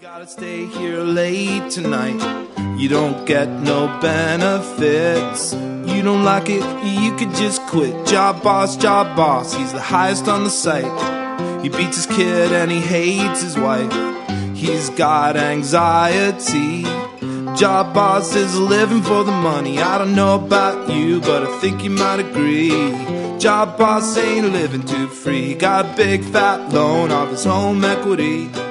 Gotta stay here late tonight. You don't get no benefits. You don't like it, you could just quit. Job boss, he's the highest on the site. He beats his kid and he hates his wife. He's got anxiety. Job boss is living for the money. I don't know about you, but I think you might agree. Job boss ain't living too free. Got a big fat loan off his home equity.